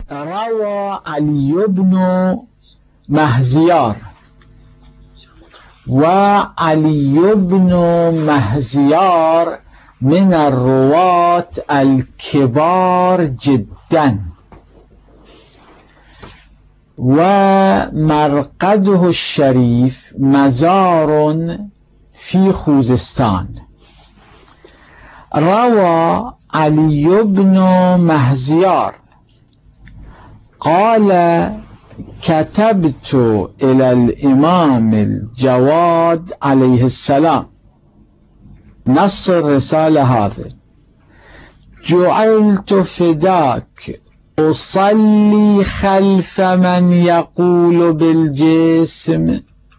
روى علي بن مهزيار، وعلي بن مهزيار من الرواة الكبار جدا، ومرقده الشريف مزار في خوزستان. روى علي بن مهزيار قال: كتبت إلى الإمام الجواد عليه السلام، نص الرسالة هذا: جعلت فداك أصلي خلف من يقول بالجسم.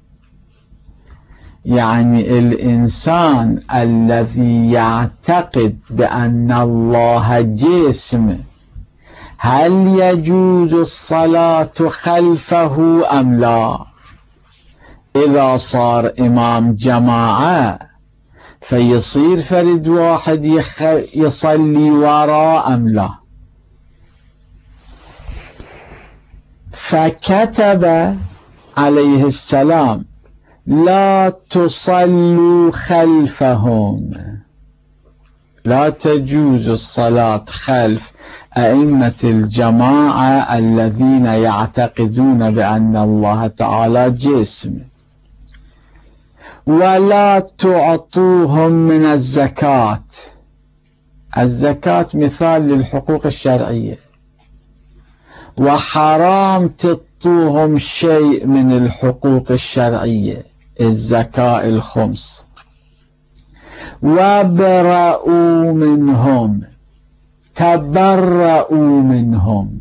يعني الإنسان الذي يعتقد بأن الله جسم، هل يجوز الصلاة خلفه أم لا؟ إذا صار إمام جماعة فيصير فرد واحد يصلي وراء أم لا؟ فكتب عليه السلام: لا تصلوا خلفهم، لا تجوز الصلاة خلف أئمة الجماعة الذين يعتقدون بأن الله تعالى جسم، ولا تعطوهم من الزكاة. الزكاة مثال للحقوق الشرعية، وحرام تعطوهم شيء من الحقوق الشرعية، الزكاة الخمس. وبرأوا منهم، تبرأوا منهم،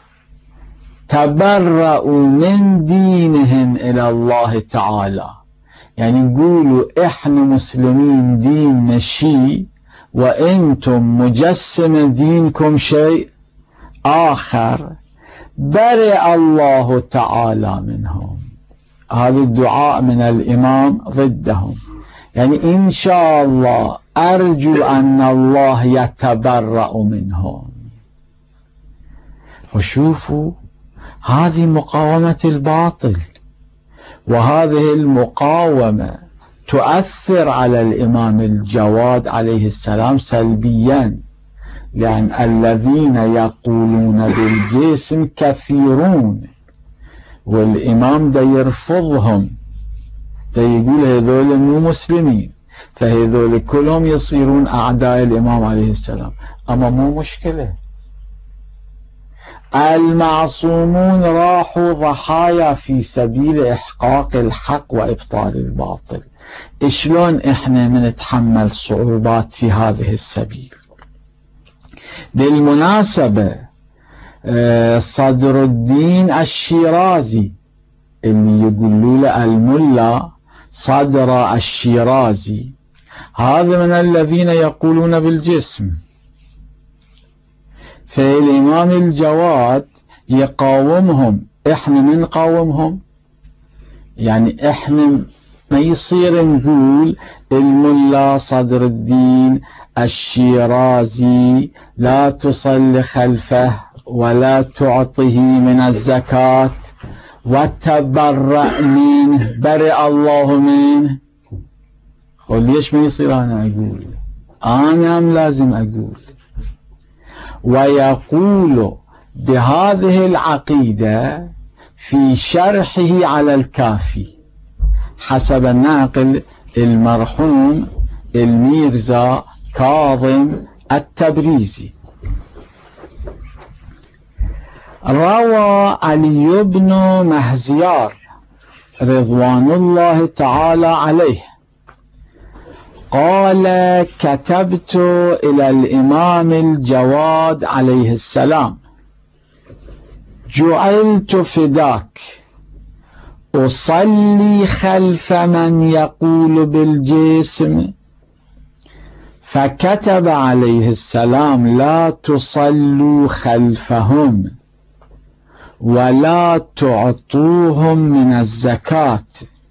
تبرأوا من دينهم إلى الله تعالى. يعني يقولوا إحنا مسلمين ديننا شيء، وإنتم مجسم دينكم شيء آخر، برئ الله تعالى منهم. هذا الدعاء من الإمام ضدهم، يعني إن شاء الله أرجو أن الله يتبرأ منهم. وشوفوا هذه مقاومة الباطل، وهذه المقاومة تؤثر على الإمام الجواد عليه السلام سلبيا، لأن الذين يقولون بالجسم كثيرون، والإمام دا يرفضهم، دا يقول هذول مو مسلمين، فهذول كلهم يصيرون أعداء الإمام عليه السلام. أما مو مشكلة، المعصومون راحوا ضحايا في سبيل إحقاق الحق وإبطال الباطل. شلون إحنا نتحمل صعوبات في هذه السبيل؟ بالمناسبة صدر الدين الشيرازي، اللي يقولوا له الملا صدر الشيرازي، هذا من الذين يقولون بالجسم. فالإمام الجواد يقاومهم، إحنا من نقاومهم؟ يعني إحنا ما يصير نقول الملا صدر الدين الشيرازي لا تصلي خلفه ولا تعطيه من الزكاة وتبرأ منه، برئ الله منه. قل ليش ما يصير أنا أقول؟ أنا لازم أقول. ويقول بهذه العقيدة في شرحه على الكافي حسب الناقل المرحوم الميرزا كاظم التبريزي. روى علي بن مهزيار رضوان الله تعالى عليه قال: كتبت إلى الإمام الجواد عليه السلام: جعلت فداك أصلي خلف من يقول بالجسم. فكتب عليه السلام: لا تصلوا خلفهم ولا تعطوهم من الزكاة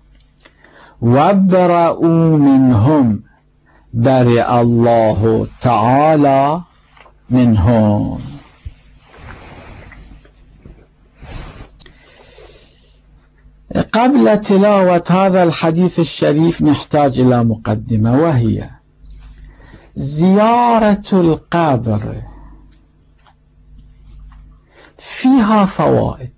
وابرأوا منهم، برئ الله تعالى منهم. قبل تلاوة هذا الحديث الشريف نحتاج إلى مقدمة، وهي زيارة القبر فيها فوائد.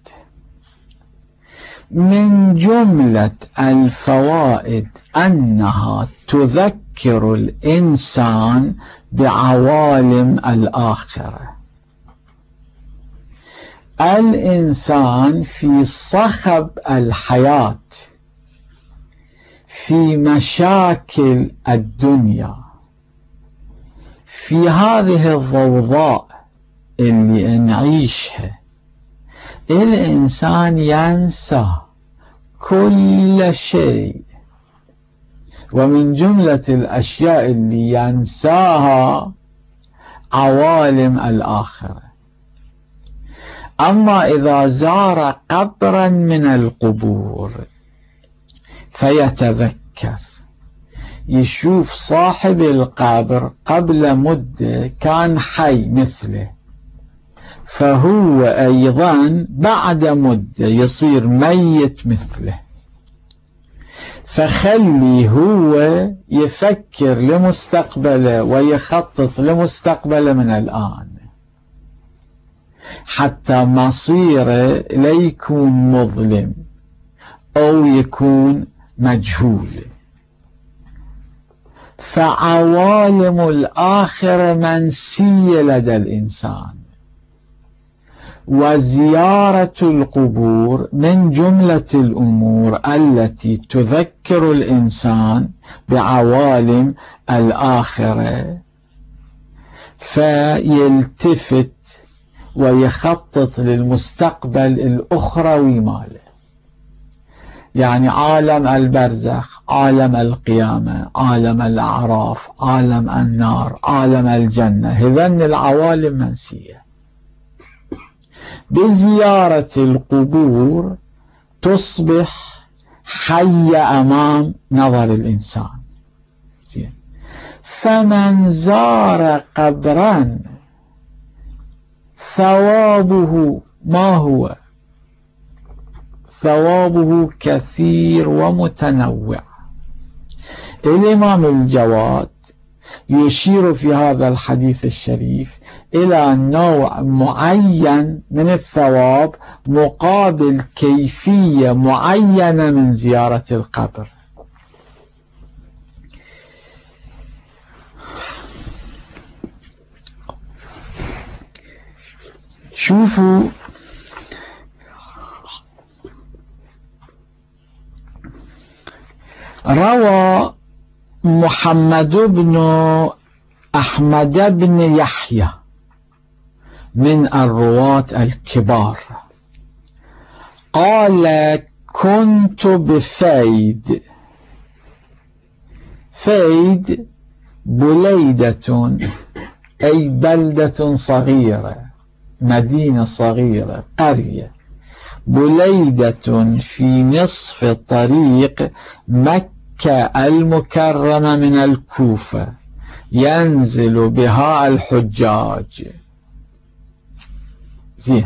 من جملة الفوائد أنها تذكر الإنسان بعوالم الآخرة. الإنسان في صخب الحياة، في مشاكل الدنيا، في هذه الضوضاء اللي نعيشها، الإنسان ينسى كل شيء، ومن جملة الأشياء اللي ينساها عوالم الآخرة. أما إذا زار قبرا من القبور فيتذكر، يشوف صاحب القبر قبل مدة كان حي مثله، فهو أيضا بعد مدة يصير ميت مثله، فخلي هو يفكر لمستقبله ويخطط لمستقبله من الآن، حتى مصيره لا يكون مظلم أو يكون مجهول. فعوالم الآخرة منسية لدى الإنسان، وزيارة القبور من جملة الأمور التي تذكر الإنسان بعوالم الآخرة، فيلتفت ويخطط للمستقبل الأخروي ماله، يعني عالم البرزخ، عالم القيامة، عالم الأعراف، عالم النار، عالم الجنة، هذين العوالم منسية. بزيارة القبور تصبح حية أمام نظر الإنسان. فمن زار قبرا ثوابه ما هو؟ ثوابه كثير ومتنوع. الإمام الجواد يشير في هذا الحديث الشريف إلى نوع معين من الثواب مقابل كيفية معينة من زيارة القبر. شوفوا روى محمد بن أحمد بن يحيى من الرواة الكبار قال: كنت بفيد. فيد بليدة أي بلدة صغيرة، مدينة صغيرة، قرية. بليدة في نصف طريق مكة المكرمة من الكوفة، ينزل بها الحجاج. زين.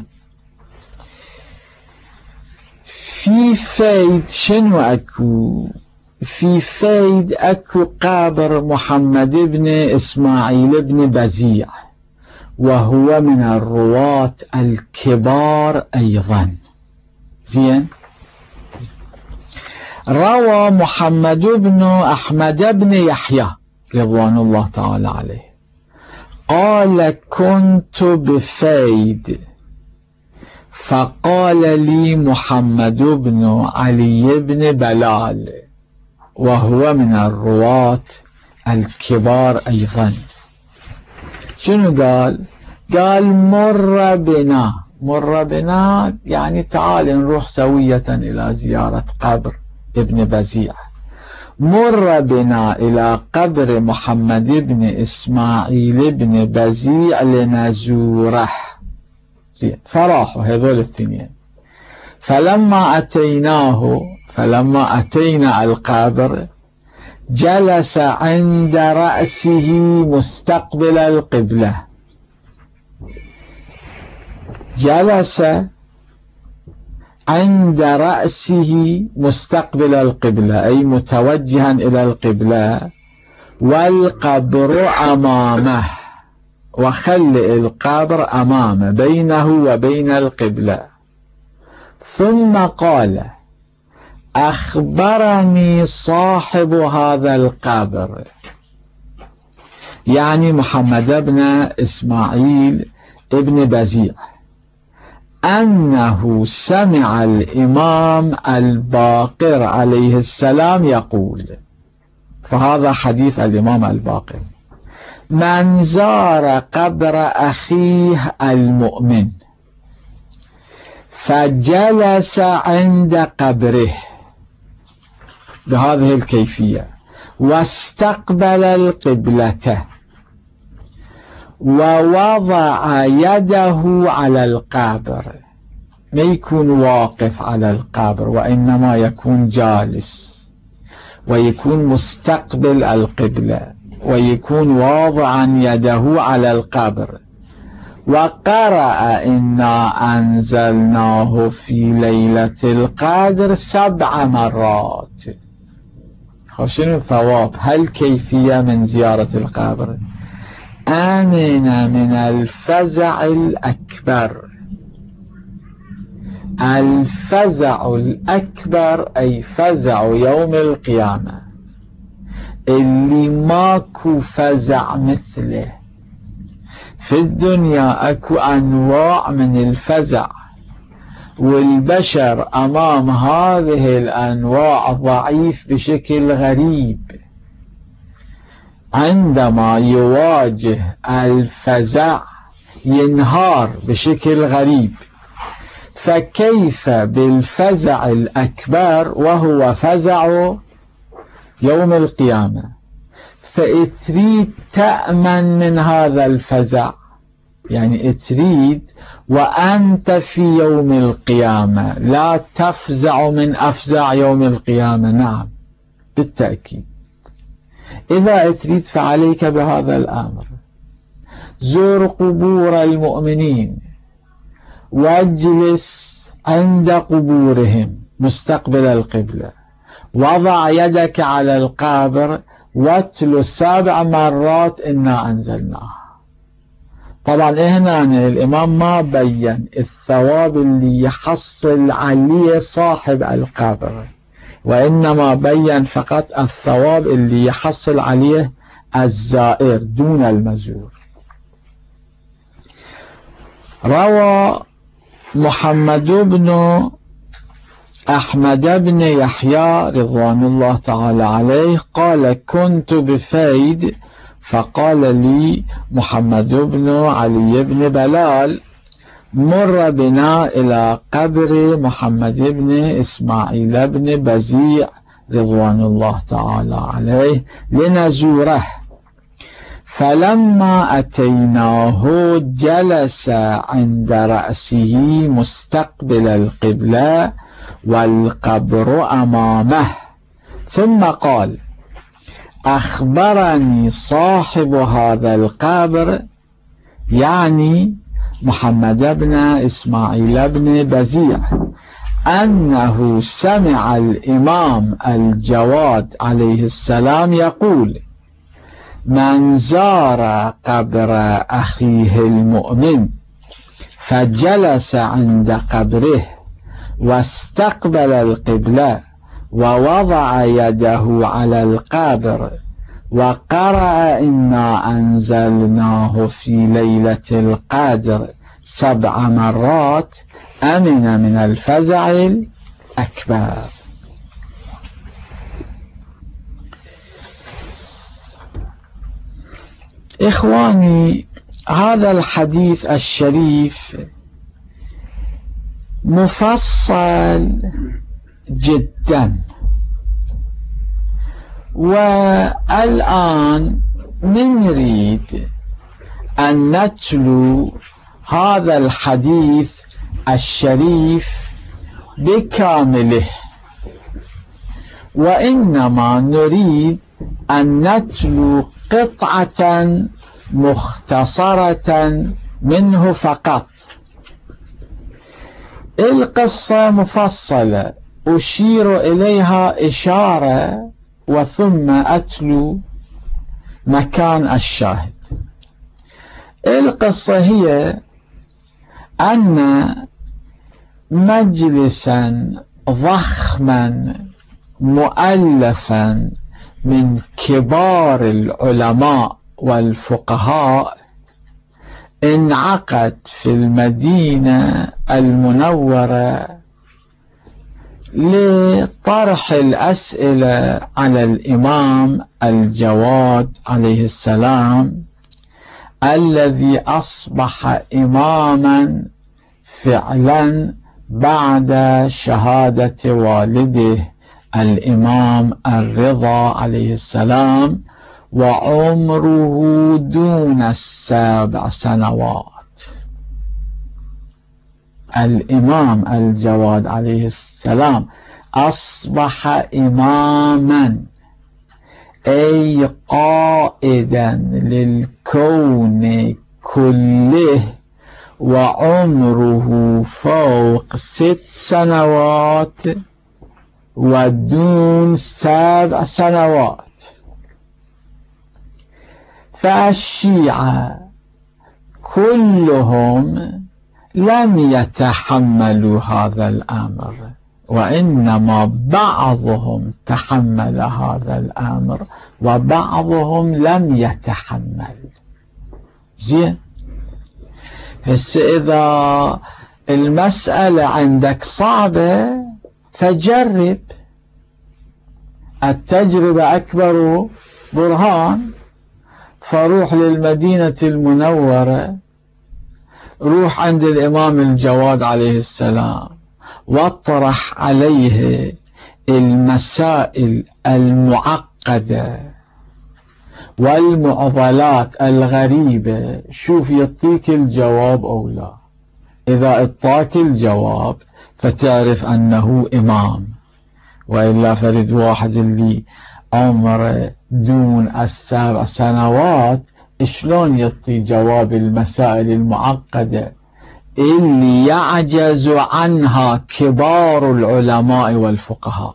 في فيد شنو أكو؟ في فيد أكو قبر محمد بن إسماعيل بن بزيع، وهو من الرواة الكبار أيضا. زين. روى محمد بن أحمد بن يحيى رضوان الله تعالى عليه قال: كنت بفيد، فقال لي محمد بن علي بن بلال، وهو من الرواة الكبار أيضا. شنو قال؟ قال: مر بنا. مر بنا يعني تعال نروح سوية إلى زيارة قبر ابن بزيع. مر بنا إلى قبر محمد بن إسماعيل بن بزيع لنزوره. فراحوا هذول الاثنين. فلما أتينا القبر جلس عند رأسه مستقبل القبلة. جلس عند رأسه مستقبل القبلة أي متوجها إلى القبلة، والقبر أمامه، وخلئ القبر أمامه بينه وبين القبلة. ثم قال: أخبرني صاحب هذا القبر، يعني محمد بن إسماعيل ابن بزيع، أنه سمع الإمام الباقر عليه السلام يقول، فهذا حديث الإمام الباقر: من زار قبر أخيه المؤمن فجلس عند قبره بهذه الكيفية واستقبل القبلة ووضع يده على القبر، ما يكون واقف على القبر وإنما يكون جالس، ويكون مستقبل القبلة، ويكون واضعا يده على القبر، وقرأ إنا أنزلناه في ليلة القدر 7 مرات. شنو الثواب؟ هل كيفية من زيارة القبر؟ آمن من الفزع الأكبر. الفزع الأكبر أي فزع يوم القيامة، اللي ماكو فزع مثله. في الدنيا أكو أنواع من الفزع، والبشر أمام هذه الأنواع ضعيف بشكل غريب. عندما يواجه الفزع ينهار بشكل غريب، فكيف بالفزع الأكبر وهو فزع يوم القيامة؟ فإتريد تأمن من هذا الفزع، يعني اتريد وأنت في يوم القيامة لا تفزع من أفزع يوم القيامة. نعم بالتأكيد، إذا اتريد فعليك بهذا الأمر: زور قبور المؤمنين واجلس عند قبورهم مستقبل القبلة، وضع يدك على القبر واتلو 7 مرات إنا أنزلناه. طبعا هنا الإمام ما بين الثواب اللي يحصل عليه صاحب القبر، وإنما بين فقط الثواب اللي يحصل عليه الزائر دون المزور. روى محمد بن أحمد بن يحيى رضوان الله تعالى عليه قال: كنت بفيد، فقال لي محمد بن علي بن بلال: مر بنا إلى قبر محمد بن إسماعيل بن بزيع رضوان الله تعالى عليه لنزوره، فلما أتيناه جلس عند رأسه مستقبل القبلة والقبر أمامه، ثم قال: أخبرني صاحب هذا القبر، يعني محمد بن إسماعيل بن بزيع، أنه سمع الإمام الجواد عليه السلام يقول: من زار قبر أخيه المؤمن فجلس عند قبره واستقبل القبلة ووضع يده على القبر وقرأ إنا أنزلناه في ليلة القدر 7 مرات أمن من الفزع الأكبر. إخواني، هذا الحديث الشريف مفصل جدا، والآن نريد أن نتلو هذا الحديث الشريف بكامله، وإنما نريد أن نتلو قطعة مختصرة منه فقط. القصة مفصلة أشير إليها إشارة وثم أتلو مكان الشاهد. القصة هي أن مجلسا ضخما مؤلفا من كبار العلماء والفقهاء انعقد في المدينة المنورة لطرح الأسئلة على الإمام الجواد عليه السلام، الذي أصبح إماما فعلا بعد شهادة والده الإمام الرضا عليه السلام، وعمره دون 7 سنوات. الإمام الجواد عليه السلام أصبح إماما، أي قائدا للكون كله، وعمره فوق 6 سنوات ودون 7 سنوات. فالشيعة كلهم لم يتحملوا هذا الأمر، وإنما بعضهم تحمل هذا الأمر وبعضهم لم يتحمل. زين، بس إذا المسألة عندك صعبة فجرب، التجربة أكبر برهان. فروح للمدينة المنورة، روح عند الإمام الجواد عليه السلام واطرح عليه المسائل المعقدة والمعضلات الغريبة، شوف يعطيك الجواب أو لا. إذا اعطاك الجواب فتعرف أنه إمام، وإلا فرد واحد اللي عمره دون 7 سنوات شلون يعطي جواب المسائل المعقدة اللي يعجز عنها كبار العلماء والفقهاء؟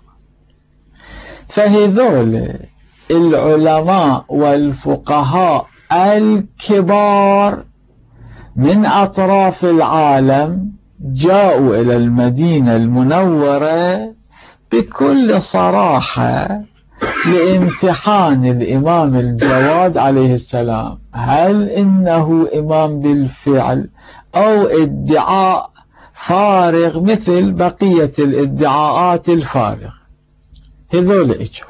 فهذول العلماء والفقهاء الكبار من أطراف العالم جاءوا إلى المدينة المنورة بكل صراحة لامتحان الإمام الجواد عليه السلام، هل إنه إمام بالفعل أو ادعاء فارغ مثل بقية الادعاءات الفارغة. هذول اجوا،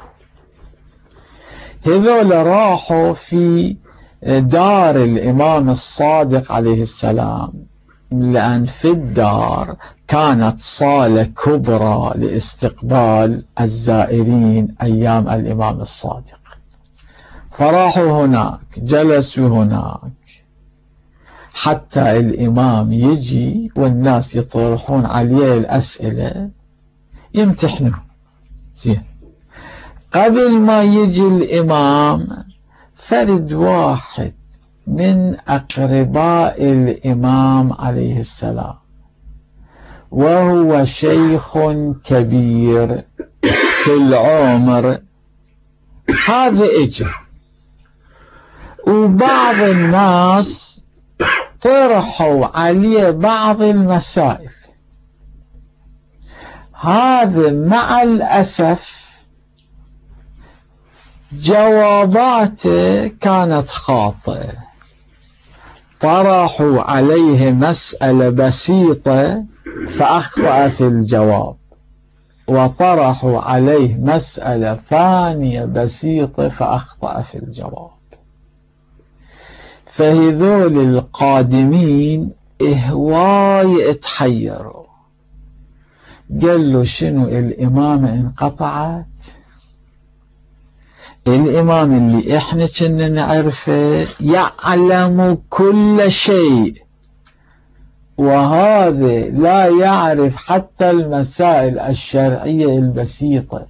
هذول راحوا في دار الإمام الصادق عليه السلام، لأن في الدار كانت صالة كبرى لاستقبال الزائرين أيام الإمام الصادق. فراحوا هناك، جلسوا هناك حتى الإمام يجي والناس يطرحون عليه الأسئلة يمتحنوه. زين، قبل ما يجي الإمام فرد واحد من أقرباء الإمام عليه السلام، وهو شيخ كبير في العمر، هذا اجى، وبعض الناس طرحوا عليه بعض المسائل. هذا مع الأسف جواباته كانت خاطئة. طرحوا عليه مسألة بسيطة فأخطأ في الجواب، وطرحوا عليه مسألة ثانية بسيطة فأخطأ في الجواب. فهذول القادمين هواي اتحيروا، قال له شنو الإمامة انقطعت؟ الإمام اللي احنا كنا نعرفه يعلم كل شيء، وهذا لا يعرف حتى المسائل الشرعية البسيطة،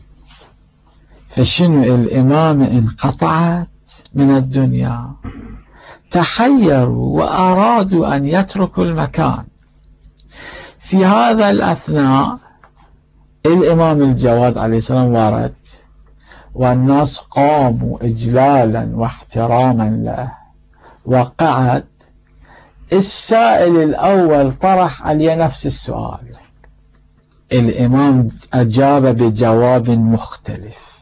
فشنو الإمامة انقطعت من الدنيا؟ تحيروا وأرادوا أن يتركوا المكان. في هذا الأثناء الإمام الجواد عليه السلام ورد، والناس قاموا إجلالا واحتراما له، وقعد. السائل الأول طرح عليه نفس السؤال، الإمام أجاب بجواب مختلف.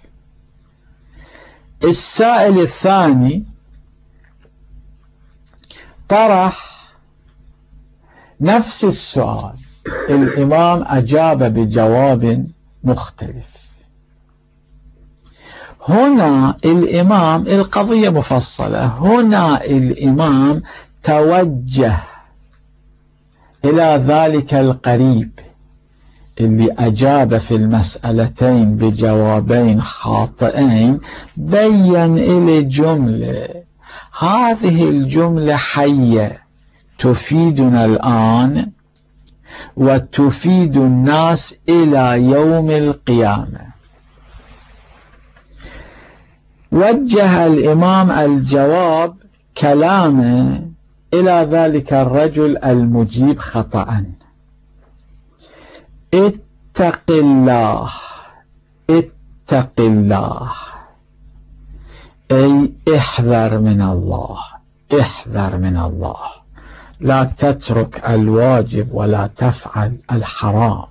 السائل الثاني طرح نفس السؤال، الإمام أجاب بجواب مختلف. هنا الإمام، القضية مفصلة، هنا الإمام توجه إلى ذلك القريب اللي أجاب في المسألتين بجوابين خاطئين، بين إلى جملة، هذه الجملة حية تفيدنا الآن وتفيد الناس إلى يوم القيامة. وجه الإمام الجواب كلامه إلى ذلك الرجل المجيب خطأ: اتق الله، اتق الله، أي احذر من الله، احذر من الله، لا تترك الواجب ولا تفعل الحرام.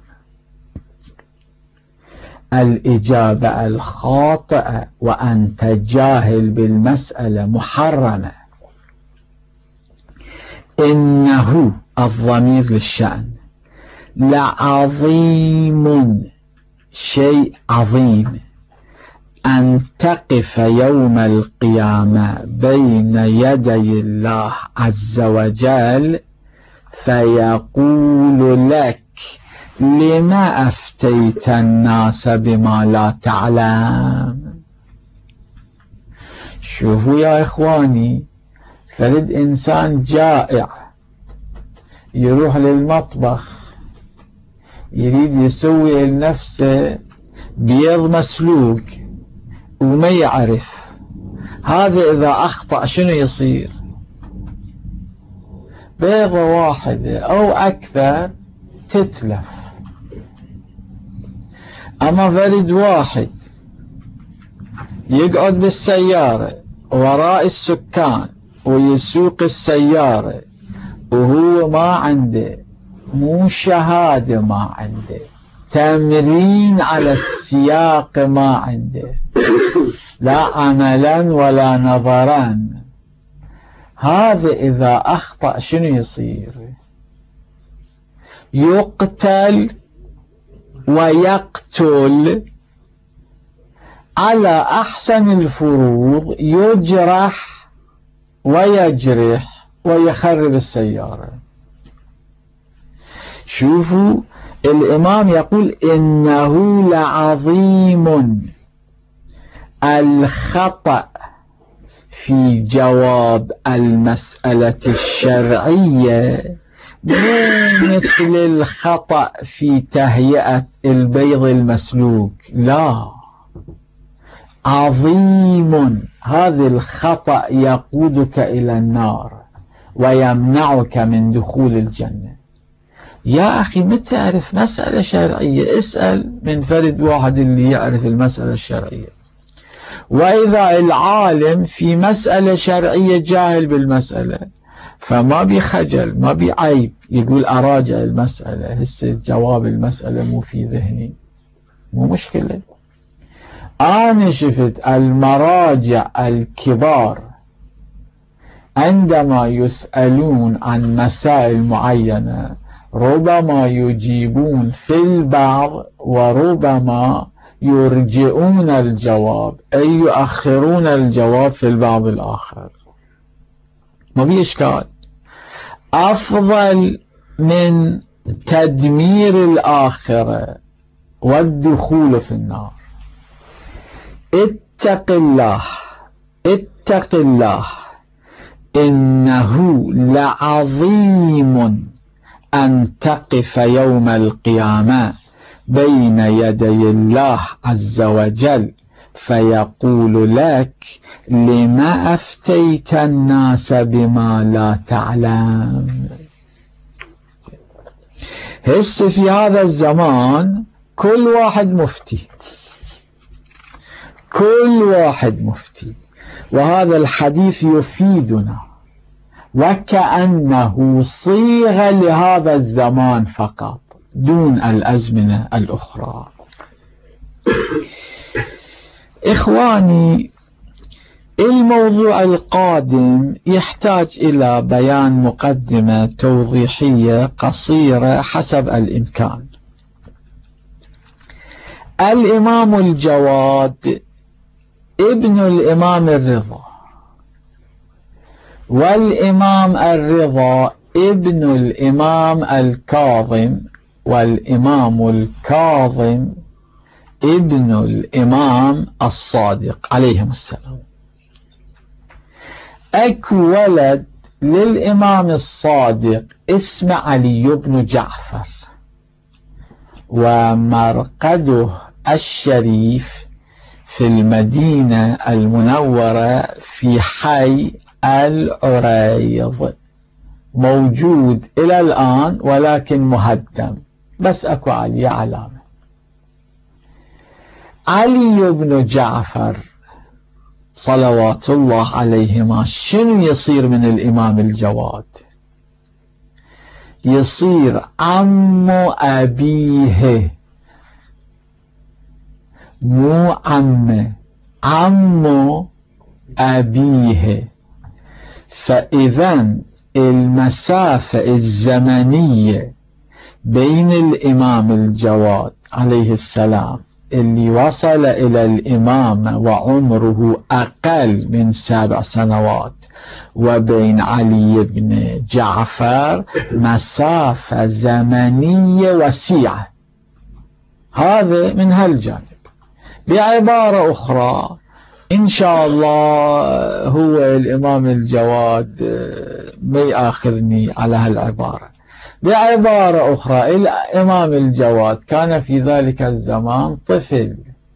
الإجابة الخاطئة وأنت جاهل بالمسألة محرمة. إنه الضمير للشأن، لعظيم، شيء عظيم، أن تقف يوم القيامة بين يدي الله عز وجل فيقول لك: لما أفتيت الناس بما لا تعلم. شوفوا يا إخواني، فرد إنسان جائع يروح للمطبخ يريد يسوي لنفسه بيض مسلوق وما يعرف، هذا إذا أخطأ شنو يصير؟ بيضة واحدة أو أكثر تتلف. أما فرد واحد يقعد بالسيارة وراء السكان ويسوق السيارة وهو ما عنده، مو شهادة ما عنده، تمرين على السياق ما عنده، لا عملا ولا نظرا، هذا إذا أخطأ شنو يصير؟ يقتل ويقتل، على أحسن الفروض يجرح ويجرح ويخرب السيارة. شوفوا الإمام يقول: إنه لعظيم. الخطأ في جواب المسألة الشرعية مو مثل الخطأ في تهيئة البيض المسلوق، لا، عظيم. هذا الخطأ يقودك إلى النار ويمنعك من دخول الجنة. يا أخي ما تعرف مسألة شرعية، اسأل من فرد واحد اللي يعرف المسألة الشرعية. وإذا العالم في مسألة شرعية جاهل بالمسألة فما بخجل، ما بعيب، يقول أراجع المسألة، هسه جواب المسألة مو في ذهني، مو مشكلة. أنا شفت المراجع الكبار عندما يسألون عن مسائل معينة ربما يجيبون في البعض وربما يرجئون الجواب، أي يؤخرون الجواب في البعض الآخر، ما في إشكال. أفضل من تدمير الآخرة والدخول في النار. اتق الله، اتق الله، إنه لعظيم أن تقف يوم القيامة بين يدي الله عز وجل فيقول لك: لما أفتيت الناس بما لا تعلم. هسه في هذا الزمان كل واحد مفتي، كل واحد مفتي، وهذا الحديث يفيدنا وكأنه صيغ لهذا الزمان فقط دون الأزمنة الأخرى. إخواني، الموضوع القادم يحتاج إلى بيان مقدمة توضيحية قصيرة حسب الإمكان. الإمام الجواد ابن الإمام الرضا، والإمام الرضا ابن الإمام الكاظم، والإمام الكاظم ابن الإمام الصادق عليهم السلام. أكو ولد للإمام الصادق اسمه علي بن جعفر، ومرقده الشريف في المدينة المنورة في حي العريض، موجود إلى الآن ولكن مهدم، بس أكو عليه علامة. علي بن جعفر صلوات الله عليهما شنو يصير من الإمام الجواد؟ يصير عم أبيه، مو عمه، عم أبيه. فإذا المسافة الزمنية بين الإمام الجواد عليه السلام اللي وصل إلى الإمامة وعمره أقل من 7 سنوات وبين علي بن جعفر مسافة زمنية وسيعة. هذا من هالجانب. بعبارة أخرى، إن شاء الله هو الإمام الجواد ما يأخذني على هالعبارة. بعبارة أخرى، الإمام الجواد كان في ذلك الزمان طفل،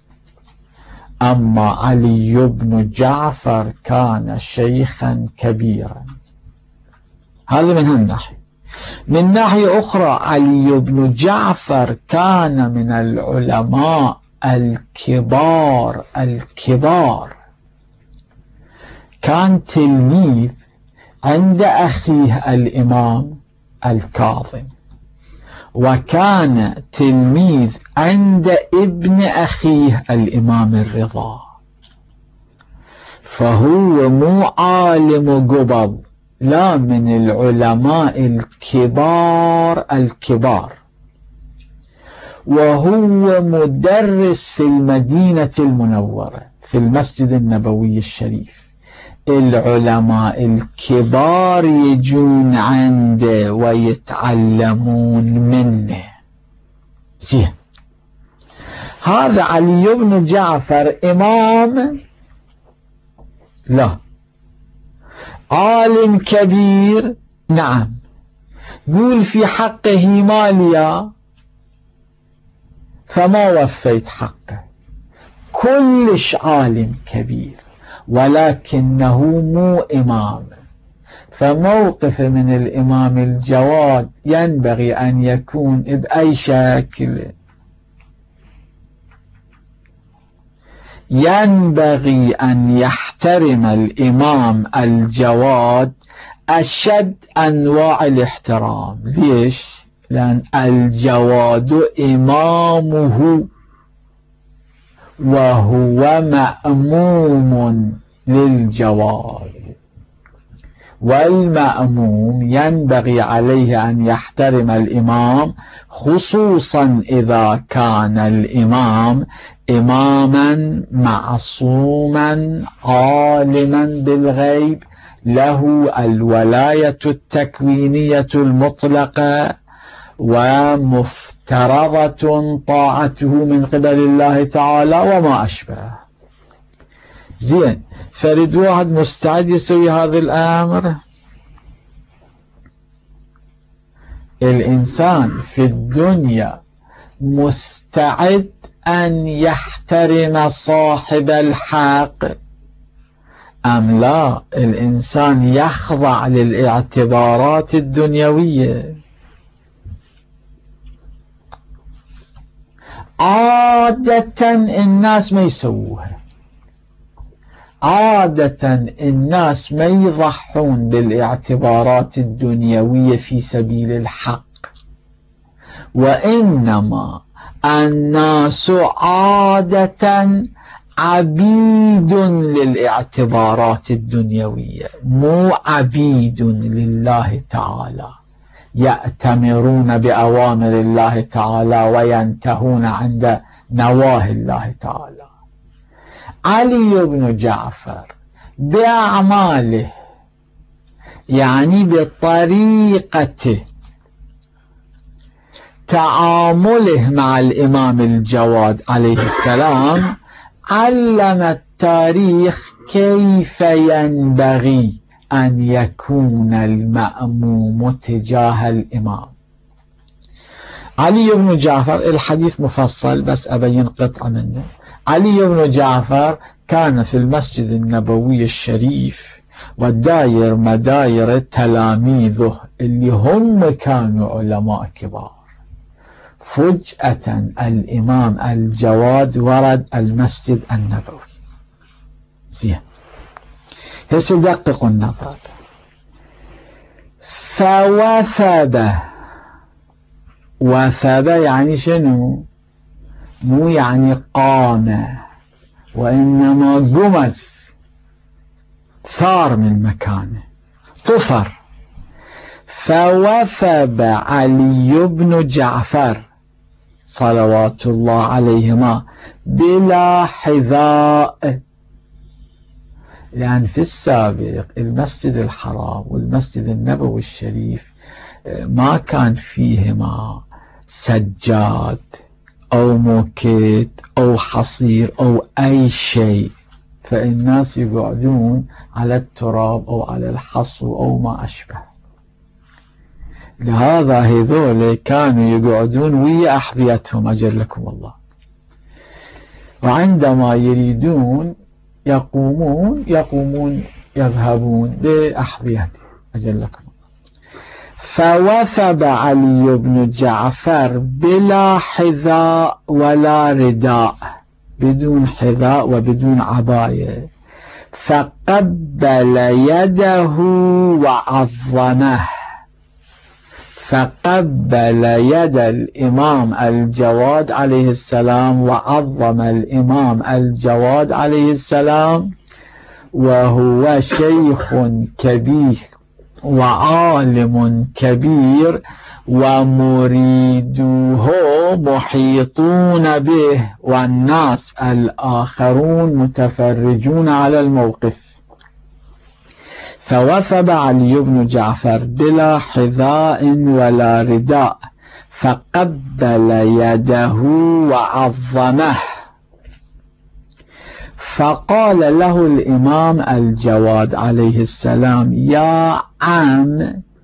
أما علي بن جعفر كان شيخا كبيرا. هذا من هالناحية. من ناحية أخرى، علي بن جعفر كان من العلماء الكبار الكبار، كان تلميذ عند أخيه الإمام الكاظم، وكان تلميذ عند ابن أخيه الإمام الرضا، فهو مو عالم قبض، لا، من العلماء الكبار الكبار، وهو مدرس في المدينة المنورة في المسجد النبوي الشريف. العلماء الكبار يجون عنده ويتعلمون منه. زين، هذا علي بن جعفر إمام؟ لا. عالم كبير؟ نعم. قول في حقه ماليا فما وفيت حقه. كلش عالم كبير، ولكنه مو إمام. فموقف من الإمام الجواد ينبغي أن يكون بأي شكل؟ ينبغي أن يحترم الإمام الجواد أشد أنواع الاحترام. ليش؟ لأن الجواد إمامه، وهو مأموم للجواد، والمأموم ينبغي عليه أن يحترم الإمام، خصوصا إذا كان الإمام إماما معصوما عالما بالغيب، له الولاية التكوينية المطلقة، ومفترضة طاعته من قبل الله تعالى وما أشبه. زين، فرد واحد مستعد يسوي هذا الأمر؟ الإنسان في الدنيا مستعد أن يحترم صاحب الحق أم لا؟ الإنسان يخضع للاعتبارات الدنيوية. عادة الناس ما يسووها، عادة الناس ما يضحون بالاعتبارات الدنيوية في سبيل الحق، وإنما الناس عادة عبيد للاعتبارات الدنيوية، مو عبيد لله تعالى، يأتمرون بأوامر الله تعالى وينتهون عند نواهي الله تعالى. علي بن جعفر بأعماله، يعني بطريقته تعامله مع الإمام الجواد عليه السلام، علم التاريخ كيف ينبغي أن يكون المأموم تجاه الإمام. علي بن جعفر، الحديث مفصل بس أبين قطعة منه. علي بن جعفر كان في المسجد النبوي الشريف والداير مداير تلاميذه اللي هم كانوا علماء كبار. فجأة الإمام الجواد ورد المسجد النبوي. زين، هسه دققوا النظر. فوثب، وثب يعني شنو؟ مو يعني قام، وإنما قمز، ثار من مكانه، طفر. فوثب علي بن جعفر صلوات الله عليهما بلا حذاء، لأن في السابق المسجد الحرام والمسجد النبوي الشريف ما كان فيهما سجاد أو موكيت أو حصير أو أي شيء، فالناس يقعدون على التراب أو على الحصو أو ما أشبه. لهذا هذول كانوا يقعدون ويا أحذيتهم أجلكم الله، وعندما يريدون يقومون يذهبون بأحذيتهم أجلكم الله. فوثب علي بن جعفر بلا حذاء ولا رداء، بدون حذاء وبدون عباية، فقبل يده وعظمه، فقبل يد الإمام الجواد عليه السلام وعظم الإمام الجواد عليه السلام، وهو شيخ كبير وعالم كبير ومريدوه محيطون به والناس الآخرون متفرجون على الموقف. فوثب علي بن جعفر بلا حذاء ولا رداء، فقبل يده وعظمه، فقال له الإمام الجواد عليه السلام: يا عم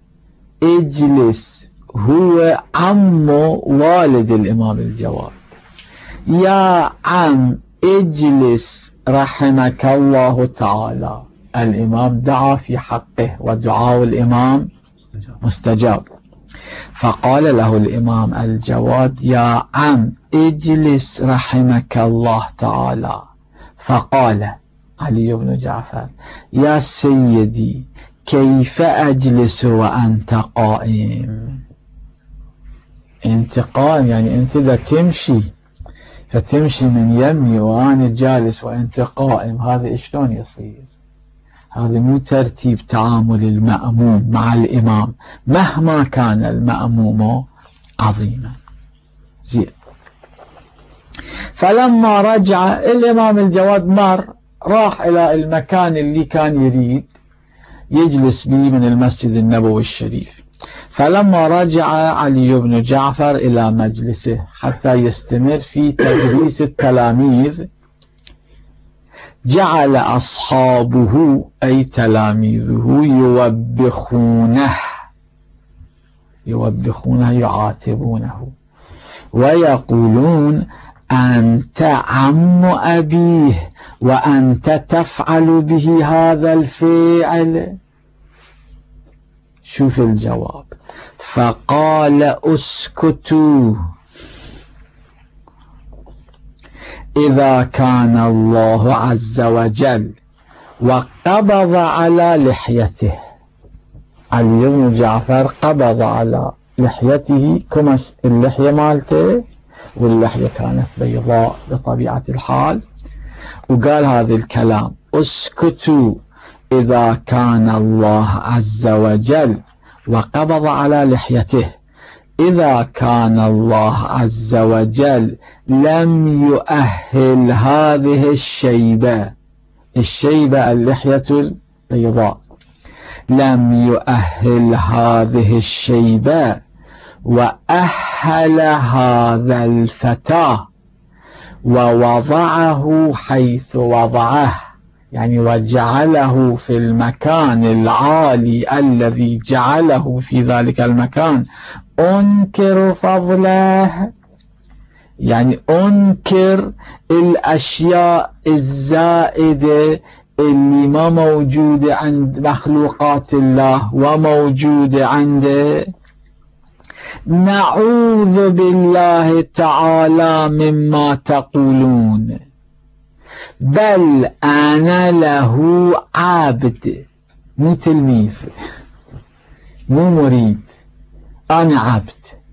اجلس. هو عم والد الإمام الجواد. يا عم اجلس رحمك الله تعالى. الإمام دعا في حقه ودعاء الإمام مستجاب. فقال له الإمام الجواد: يا عم اجلس رحمك الله تعالى. فقال علي بن جعفر: يا سيدي كيف أجلس وأنت قائم؟ انت قائم يعني انت إذا تمشي فتمشي من يمي وأنا جالس وأنت قائم، هذا شلون يصير؟ هذا مو ترتيب تعامل المأموم مع الإمام مهما كان المأموم عظيما. زين. فلما رجع الإمام الجواد راح إلى المكان اللي كان يريد يجلس به من المسجد النبوي الشريف. فلما رجع علي بن جعفر إلى مجلسه حتى يستمر في تدريس التلاميذ، جعل أصحابه أي تلاميذه يوبخونه يعاتبونه ويقولون: أنت عم أبيه وأنت تفعل به هذا الفعل. شوف الجواب: فقال: اسكتوا إذا كان الله عز وجل وقبض على لحيته. علي بن جعفر قبض على لحيته، كما اللحية مالته، واللحية كانت بيضاء بطبيعة الحال، وقال هذا الكلام: اسكتوا إذا كان الله عز وجل وقبض على لحيته، إذا كان الله عز وجل لم يؤهل هذه الشيبة اللحية البيضاء، لم يؤهل هذه الشيبة وأهل هذا الفتى ووضعه حيث وضعه، يعني وجعله في المكان العالي الذي جعله في ذلك المكان، أنكر فضله، يعني أنكر الأشياء الزائدة اللي ما موجودة عند مخلوقات الله وموجودة عنده. نعوذ بالله تعالى مما تقولون، بل أنا له عبد، مو تلميذ مو مريد، أنا عبد.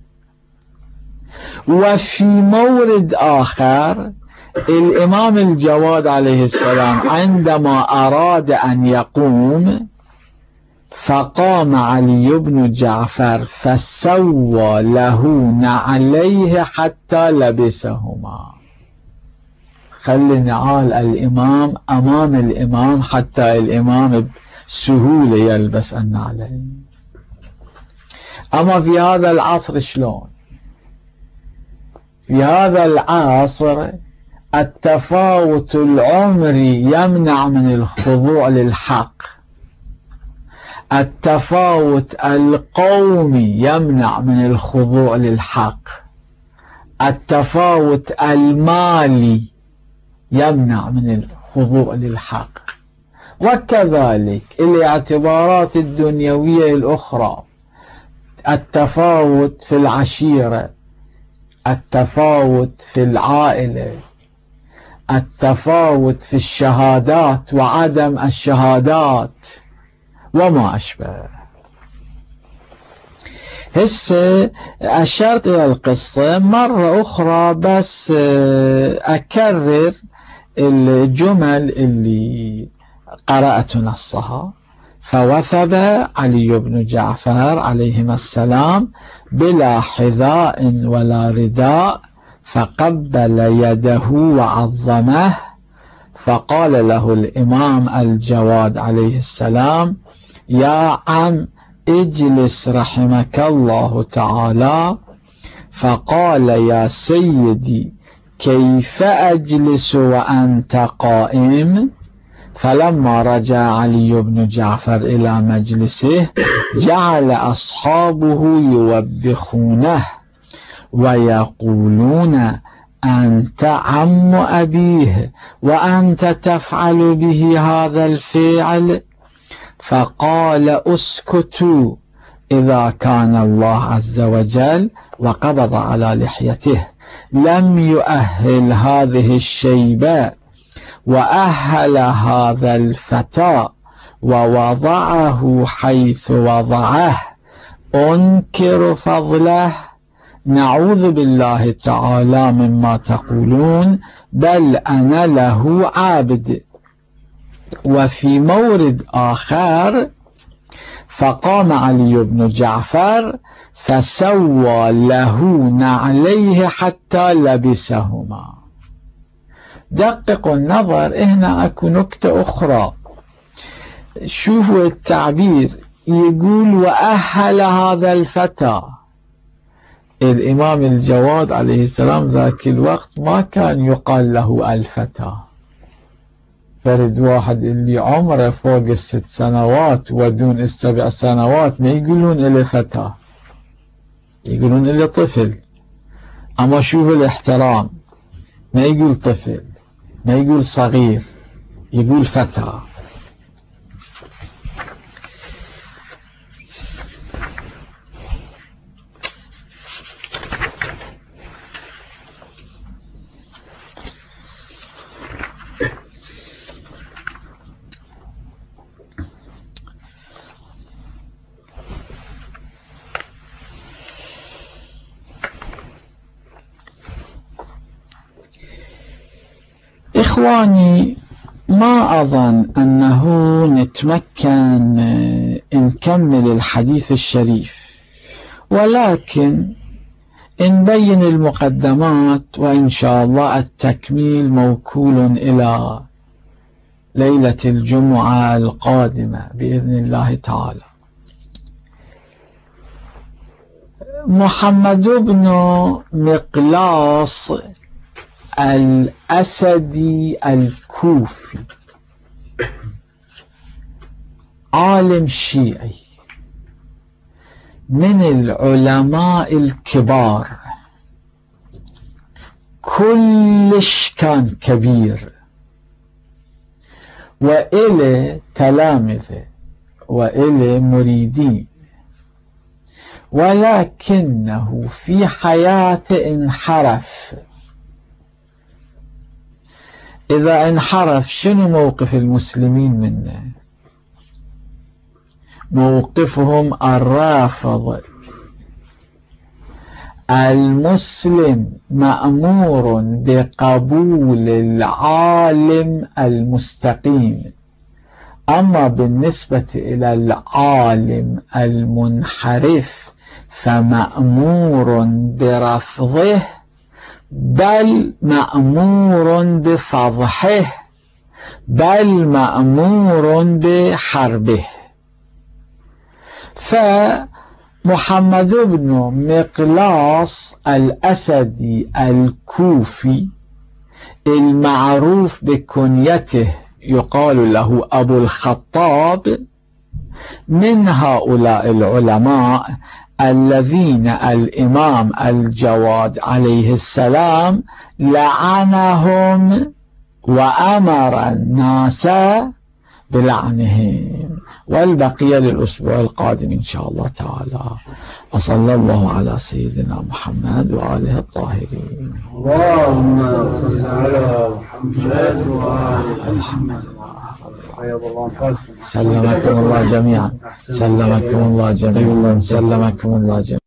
وفي مورد آخر الإمام الجواد عليه السلام عندما أراد أن يقوم فقام علي بن جعفر فسوى له نعليه حتى لبسهما، خلي نعال الإمام أمام الإمام حتى الإمام بسهولة يلبس النعلين. أما في هذا العصر شلون؟ في هذا العصر التفاوت العمري يمنع من الخضوع للحق، التفاوت القومي يمنع من الخضوع للحق، التفاوت المالي يمنع من الخضوع للحق، وكذلك الاعتبارات الدنيوية الأخرى، التفاوت في العشيرة، التفاوت في العائلة، التفاوت في الشهادات وعدم الشهادات وما أشبه. هسه أشرت إلى القصة مرة أخرى بس أكرر الجمل اللي قرأت نصها. فوثب علي بن جعفر عليهما السلام بلا حذاء ولا رداء، فقبل يده وعظمه، فقال له الإمام الجواد عليه السلام: يا عم اجلس رحمك الله تعالى. فقال: يا سيدي كيف أجلس وأنت قائم؟ فلما رجع علي بن جعفر إلى مجلسه جعل أصحابه يوبخونه ويقولون: أنت عم أبيه وأنت تفعل به هذا الفعل؟ فقال: اسكتوا إذا كان الله عز وجل وقبض على لحيته لم يؤهل هذه الشيبة وأهل هذا الفتى ووضعه حيث وضعه، أنكر فضله، نعوذ بالله تعالى مما تقولون، بل أنا له عبد. وفي مورد آخر فقام علي بن جعفر فسوى له نعليه حتى لبسهما. دققوا النظر، هنا أكو نكتة أخرى، شوفوا التعبير، يقول: وأهل هذا الفتى. الإمام الجواد عليه السلام ذاك الوقت ما كان يقال له الفتى، فرد واحد اللي عمره فوق 6 سنوات ودون 7 سنوات ما يقولون إلي فتى، يقولون إلي طفل. أما شوفوا الاحترام، ما يقول طفل، ما يقول صغير، يقول فتى. إخواني، ما أظن أنه نتمكن نكمل الحديث الشريف، ولكن نبين المقدمات، وإن شاء الله التكميل موكول إلى ليلة الجمعة القادمة بإذن الله تعالى. محمد بن مقلاص الأسدي الكوفي، عالم شيعي من العلماء الكبار، كلش كان كبير، وإلى تلامذة وإلى مريدين، ولكنه في حياته انحرف. إذا انحرف شنو موقف المسلمين منه؟ موقفهم الرافض. المسلم مأمور بقبول العالم المستقيم، أما بالنسبة إلى العالم المنحرف فمأمور برفضه، بل مأمور بفضحه، بل مأمور بحربه. فمحمد بن مقلاص الأسدي الكوفي المعروف بكنيته يقال له أبو الخطاب، من هؤلاء العلماء الذين الإمام الجواد عليه السلام لعنهم وأمر الناس بلعنهم، والبقية للأسبوع القادم إن شاء الله تعالى. وصلى الله على سيدنا محمد وآله الطاهرين. اللهم صل على محمد وآل محمد. سلمكم الله جميعا، سلمكم الله جميعا، سلمكم الله جميعا.